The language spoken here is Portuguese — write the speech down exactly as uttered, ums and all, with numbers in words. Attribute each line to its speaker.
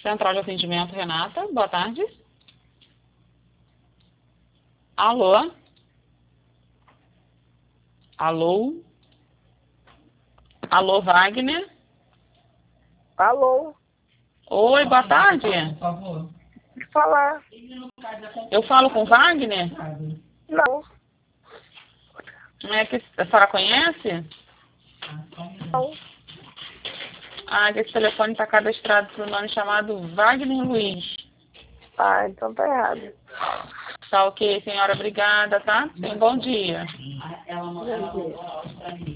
Speaker 1: Central de atendimento, Renata. Boa tarde. Alô? Alô? Alô, Wagner?
Speaker 2: Alô?
Speaker 1: Oi, boa tarde.
Speaker 3: Por favor.
Speaker 2: Falar.
Speaker 1: Eu falo com Wagner?
Speaker 2: Não.
Speaker 1: É que a senhora conhece?
Speaker 2: Não.
Speaker 1: Ah, que esse telefone está cadastrado para o nome chamado Wagner Luiz.
Speaker 2: Ah, então tá errado.
Speaker 1: Tá ok, senhora. Obrigada, tá? Tenha um bom dia.
Speaker 3: Ela mandou pra mim.